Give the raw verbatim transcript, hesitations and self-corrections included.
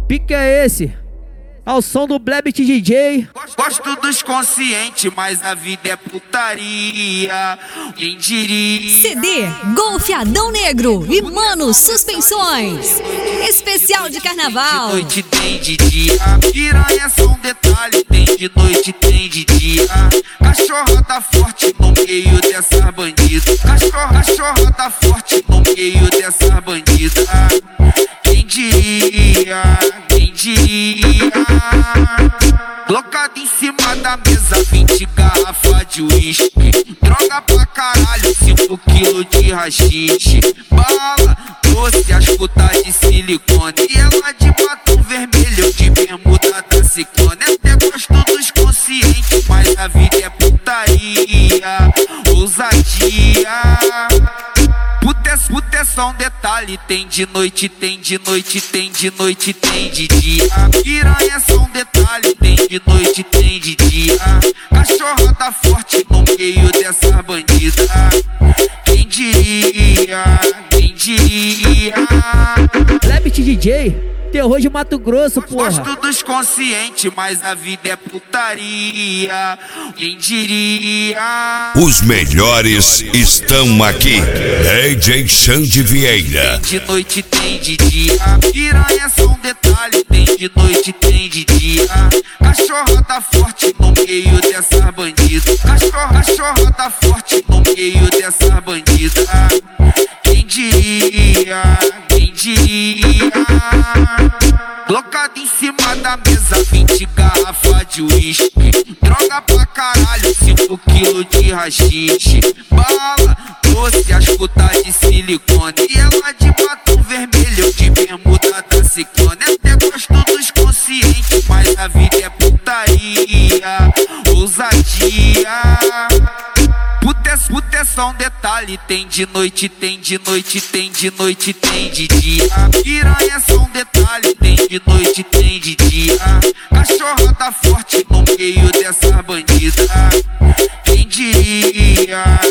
pique é esse? Ao som do Blebit D J. Gosto dos conscientes, mas a vida é putaria. Quem diria? C D Golfe Adão Negro e Mano Suspensões. Especial de carnaval. De noite tem de dia. Piranha é só um detalhe. Tem de noite, tem de dia. Cachorra tá forte no meio dessa bandida. Cachorra, cachorra tá forte no meio dessa bandida. Quem diria? Quem diria? Colocado em cima da mesa, vinte garrafas de uísque. Droga pra caralho, cinco quilos de rachixe. Bala, doce, as putas de silicone. E ela de batom vermelho, de bermuda da Ciclone. Até gosto dos conscientes, mas a vida é putaria. Ousadia. Puta é, puta é só um detalhe. Tem de noite, tem de noite, tem de noite, tem de dia. Piranha é só um detalhe. Tem de noite, tem de dia. Cachorra tá forte no meio dessa bandida. Quem diria? Quem diria? Blebit D J, terror de Mato Grosso, porra. Gosto dos conscientes, mas a vida é putaria. Quem diria? Os melhores estão aqui. D J Xande Vieira. Tem de noite, tem de dia. Piranha é só um detalhe. Tem de noite, tem de dia. Cachorra tá forte no meio dessa bandida. Cachorra, cachorra tá forte no meio dessa bandida. Quem diria? Quem diria? Colocado em cima da mesa, vinte garrafas de uísque. Droga pra caralho, cinco quilos de rachixe. Bala, doce, as putas de silicone. E ela de batom vermelho, de bermuda da Ciclone. Até gosto dos conscientes, mas a vida é putaria. Ousadia. Puta é, puta é só um detalhe. Tem de noite, tem de noite, tem de noite, tem de dia. Piranha é só um detalhe. Tem de noite, tem de dia. Cachorra tá forte no meio dessa bandida. Quem diria?